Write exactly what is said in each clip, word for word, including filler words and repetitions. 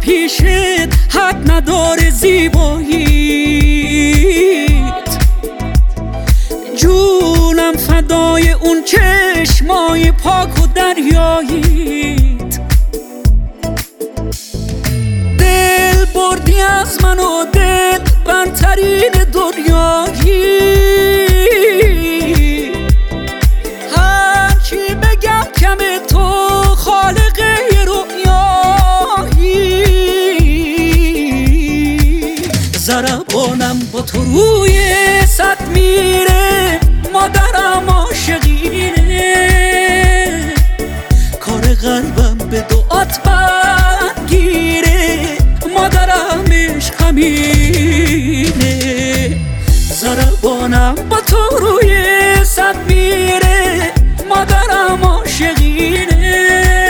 پیشت حد نداره زیباییت، جونم فدای اون چشمای پاک و دریاییت. دل بردی از من و دل برترین دنیایی، هرچی بگم کمه تو خالق رؤیایی. ضربانم با تو روی صد میره، مادرم عاشقینه، کار قلبم به دعات برگیره، مادرم عشق همینه. ضربانم با تو روی صد میره، مادرم عاشقینه،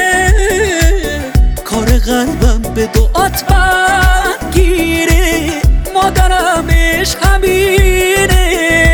کار قلبم به دعات برگیره، مادرم عشق همینه.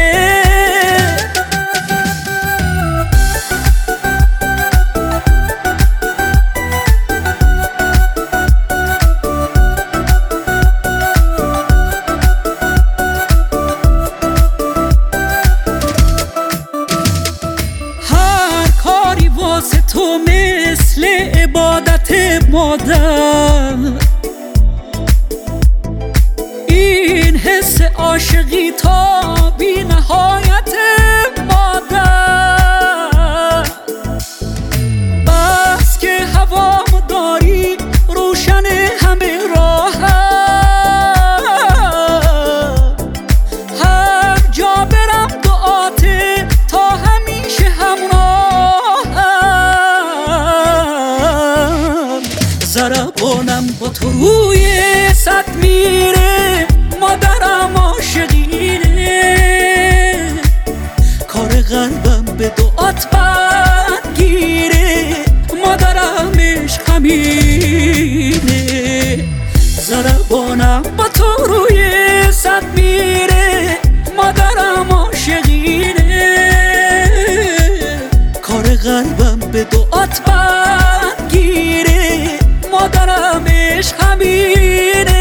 واسه تو مثل عبادت مادر، این حس عاشقی تا بی نهایت مادر. بس که هوام داری روشن همه راهم، هر جا برم دعاته تا همیشه همراهم. ضربانم با تو روی صد میره، مادرم عاشقینه، کار قلبم به دعات برگیره، مادرم عشق همینه. ضربانم با تو روی صد میره، مادرم عاشقینه، کار قلبم به دعات برگیره، مادرم عشق همینه.